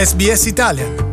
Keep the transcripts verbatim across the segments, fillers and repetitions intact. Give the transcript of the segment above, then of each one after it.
S B S Italian.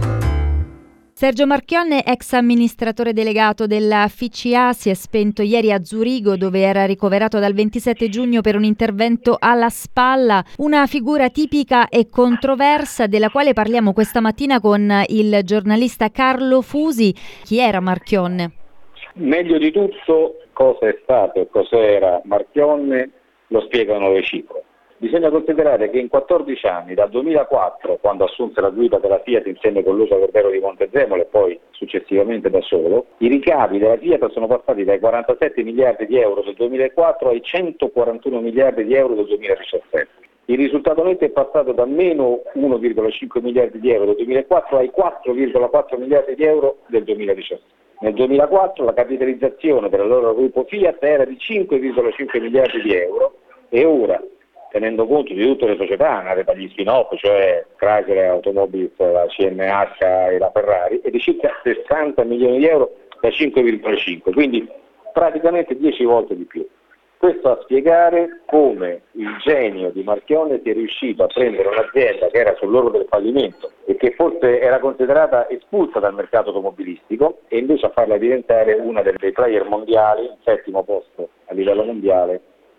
Sergio Marchionne, ex amministratore delegato della F C A, si è spento ieri a Zurigo, dove era ricoverato dal ventisette giugno per un intervento alla spalla, una figura tipica e controversa della quale parliamo questa mattina con il giornalista Carlo Fusi. Chi era Marchionne? Meglio di tutto cosa è stato e cos'era Marchionne lo spiegano le cifre. Bisogna considerare che in quattordici anni, dal duemilaquattro, quando assunse la guida della Fiat insieme con Luca Cordero di Montezemolo e poi successivamente da solo, i ricavi della Fiat sono passati dai quarantasette miliardi di euro del duemilaquattro ai centoquarantuno miliardi di euro del duemiladiciassette. Il risultato netto è passato da meno uno virgola cinque miliardi di euro del duemilaquattro ai quattro virgola quattro miliardi di euro del duemiladiciassette. Nel duemilaquattro la capitalizzazione del loro gruppo Fiat era di cinque virgola cinque miliardi di euro e ora, tenendo conto di tutte le società nate dagli spin-off, cioè Chrysler Automobiles, la C N H e la Ferrari, è di circa sessanta milioni di euro da cinque virgola cinque, quindi praticamente dieci volte di più. Questo a spiegare come il genio di Marchionne sia riuscito a prendere un'azienda che era sull'orlo del fallimento e che forse era considerata espulsa dal mercato automobilistico e invece a farla diventare una dei player mondiali, il settimo posto a livello mondiale,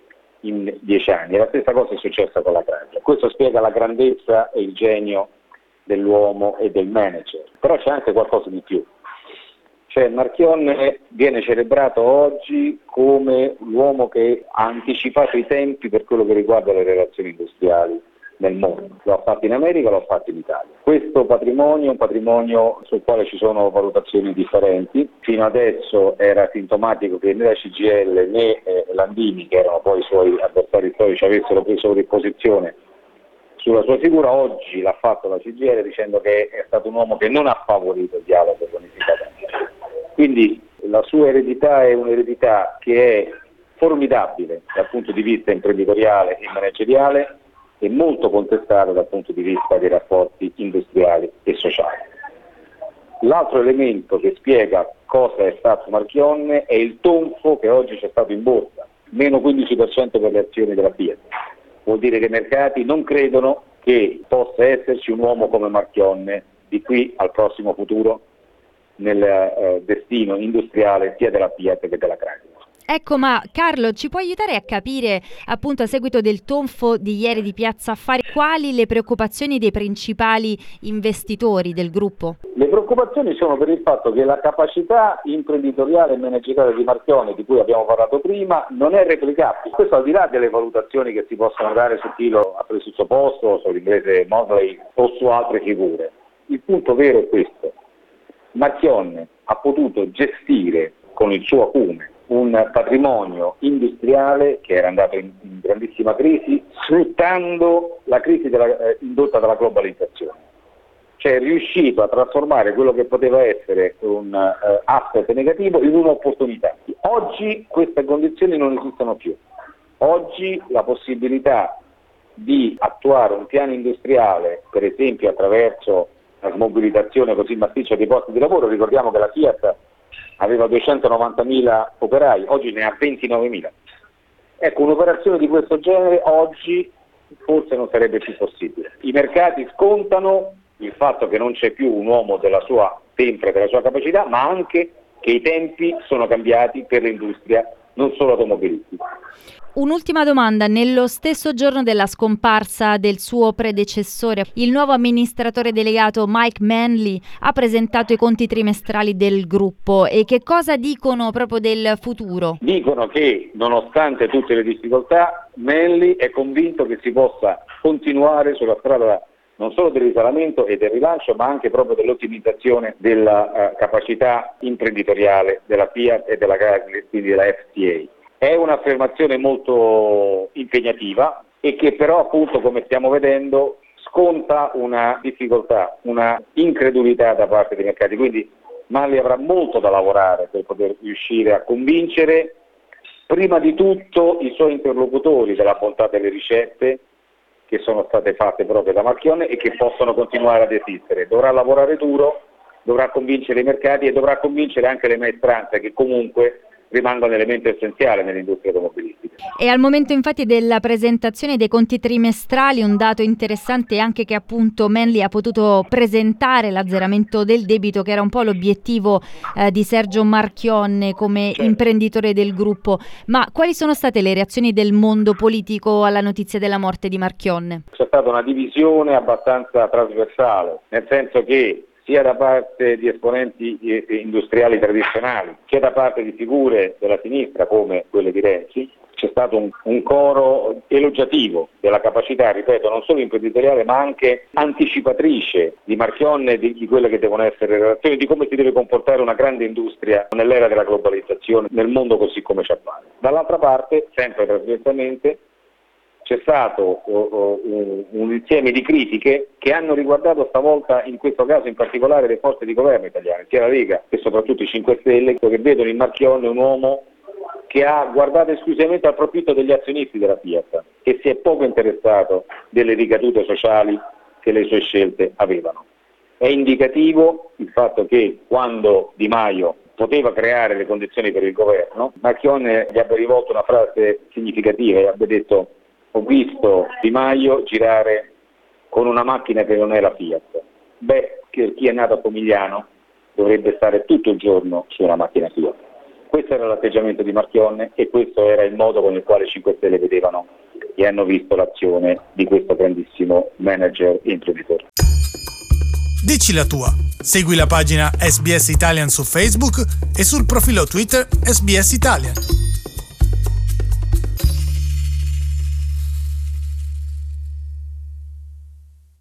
in dieci anni. La stessa cosa è successa con la Chrysler. Questo spiega la grandezza e il genio dell'uomo e del manager. Però c'è anche qualcosa di più. Cioè Marchionne viene celebrato oggi come l'uomo che ha anticipato i tempi per quello che riguarda le relazioni industriali nel mondo. Lo ha fatto in America, lo ha fatto in Italia. Questo patrimonio è un patrimonio sul quale ci sono valutazioni differenti. Fino adesso era sintomatico che né la C G I L né eh, Landini, che erano poi i suoi avversari storici, avessero preso posizione sulla sua figura. Oggi l'ha fatto la C G I L dicendo che è stato un uomo che non ha favorito il dialogo con i sindacati. Quindi la sua eredità è un'eredità che è formidabile dal punto di vista imprenditoriale e manageriale e molto contestata dal punto di vista dei rapporti industriali e sociali. L'altro elemento che spiega cosa è stato Marchionne è il tonfo che oggi c'è stato in borsa, meno quindici per cento per le azioni della Fiat. Vuol dire che i mercati non credono che possa esserci un uomo come Marchionne di qui al prossimo futuro nel eh, destino industriale sia della Fiat che della Chrysler. Ecco, ma Carlo, ci può aiutare a capire, appunto a seguito del tonfo di ieri di Piazza Affari, quali le preoccupazioni dei principali investitori del gruppo? Le preoccupazioni sono per il fatto che la capacità imprenditoriale e manageriale di Marchionne, di cui abbiamo parlato prima, non è replicabile. Questo al di là delle valutazioni che si possono dare su chi lo ha preso il suo posto, sull'inglese Mosley o su altre figure. Il punto vero è questo. Marchionne ha potuto gestire con il suo acume un patrimonio industriale che era andato in, in grandissima crisi, sfruttando la crisi della, eh, indotta dalla globalizzazione. Cioè è riuscito a trasformare quello che poteva essere un uh, asset negativo in un'opportunità. Oggi queste condizioni non esistono più. Oggi la possibilità di attuare un piano industriale, per esempio attraverso la smobilitazione così massiccia dei posti di lavoro, ricordiamo che la Fiat aveva duecentonovantamila operai, oggi ne ha ventinovemila. Ecco, un'operazione di questo genere oggi forse non sarebbe più possibile. I mercati scontano il fatto che non c'è più un uomo della sua tempra e della sua capacità, ma anche che i tempi sono cambiati per l'industria, non solo automobilistica. Un'ultima domanda. Nello stesso giorno della scomparsa del suo predecessore, il nuovo amministratore delegato Mike Manley ha presentato i conti trimestrali del gruppo. E che cosa dicono proprio del futuro? Dicono che nonostante tutte le difficoltà, Manley è convinto che si possa continuare sulla strada non solo del risanamento e del rilancio, ma anche proprio dell'ottimizzazione della uh, capacità imprenditoriale della Fiat e della Chrysler, quindi della F C A. È un'affermazione molto impegnativa e che però appunto, come stiamo vedendo, sconta una difficoltà, una incredulità da parte dei mercati, quindi Manley avrà molto da lavorare per poter riuscire a convincere prima di tutto i suoi interlocutori della bontà delle ricette che sono state fatte proprio da Marchionne e che possono continuare ad esistere. Dovrà lavorare duro, dovrà convincere i mercati e dovrà convincere anche le maestranze che comunque rimanga un elemento essenziale nell'industria automobilistica. E al momento infatti della presentazione dei conti trimestrali, un dato interessante è anche che appunto Manley ha potuto presentare l'azzeramento del debito, che era un po' l'obiettivo eh, di Sergio Marchionne come certo. imprenditore del gruppo. Ma quali sono state le reazioni del mondo politico alla notizia della morte di Marchionne? C'è stata una divisione abbastanza trasversale, nel senso che sia da parte di esponenti industriali tradizionali, sia da parte di figure della sinistra come quelle di Renzi, c'è stato un, un coro elogiativo della capacità, ripeto, non solo imprenditoriale ma anche anticipatrice di Marchionne, di, di quelle che devono essere le relazioni, di come si deve comportare una grande industria nell'era della globalizzazione, nel mondo così come ci appare. Dall'altra parte, sempre trasversalmente, c'è stato uh, uh, un insieme di critiche che hanno riguardato stavolta, in questo caso in particolare, le forze di governo italiane, sia la Lega che soprattutto i cinque Stelle, che vedono in Marchionne un uomo che ha guardato esclusivamente al profitto degli azionisti della Fiat, che si è poco interessato delle ricadute sociali che le sue scelte avevano. È indicativo il fatto che quando Di Maio poteva creare le condizioni per il governo, Marchionne gli abbia rivolto una frase significativa e abbia detto: ho visto Di Maio girare con una macchina che non è la Fiat. Beh, che chi è nato a Pomigliano dovrebbe stare tutto il giorno su una macchina Fiat. Questo era l'atteggiamento di Marchionne e questo era il modo con il quale i cinque Stelle vedevano e hanno visto l'azione di questo grandissimo manager e imprenditore. Dici la tua. Segui la pagina S B S Italian su Facebook e sul profilo Twitter S B S Italian.